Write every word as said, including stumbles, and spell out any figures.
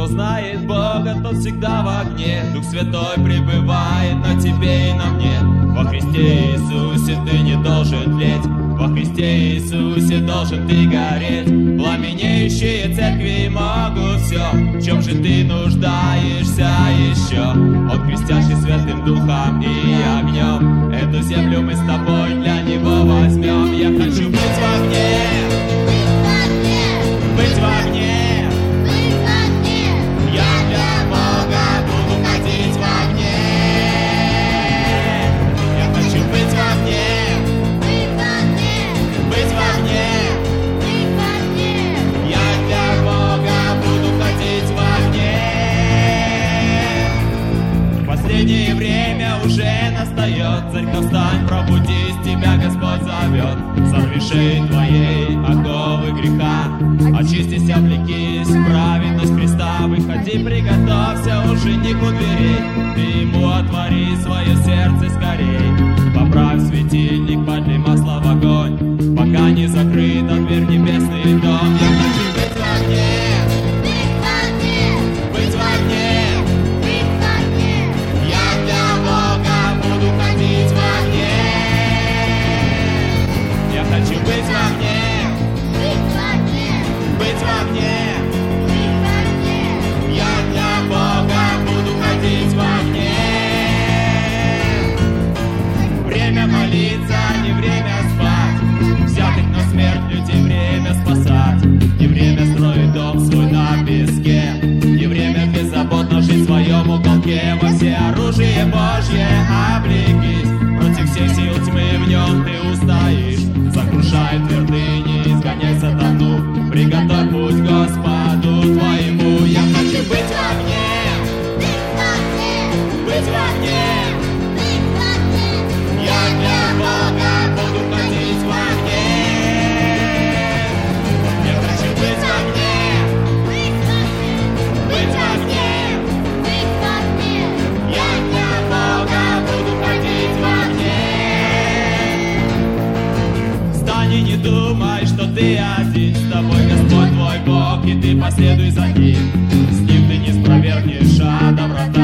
знает Бога, тот всегда в огне. Дух Святой пребывает на тебе и на мне. Во Христе Иисусе ты не должен тлеть, во Христе Иисусе должен ты гореть. Пламенеющие церкви могут все, в чем же ты нуждаешься еще? Он крестящий Святым Духом и огнем, эту землю мы с тобой для Него возьмем. Я хочу быть в огне, быть в огне. Я для Бога буду ходить в огне. Я хочу быть в огне, быть в огне. Я для Бога буду ходить в огне. Последнее время уже настает. Церковь, встань, пробудись, тебя Господь зовет. Сорви шеи твоей оковы греха, очистись, облекись в праведность Христа. Выходи, приготовься, уже не у дверей. Ты ему отвори свое сердце скорей. Поправь светильник, подлей масло в огонь, пока не закрыта дверь в небесный дом. Я хочу быть в огне, быть в огне. Я для Бога буду ходить в огне. Я хочу быть в огне, быть в огне. Я для Бога буду ходить в огне. Время молиться, не время спать, взятых на смерть людей время спасать. Не время строить дом свой на песке, не время беззаботно жить в своем уголке. Во все оружие Божье облекись, против всех сил тьмы в нем ты устоишь. Сокрушай твердыни, изгоняй сатану, приготовь путь Господу твоему. Я хочу быть в огне, быть в огне. Я для Бога буду ходить в огне. Я хочу быть в огне, быть в огне. Я для Бога буду ходить в огне. Встань и не думай, что ты один, с тобой Господь твой Бог, и ты последуй за ним. С ним ты не спровергнешь, а доброта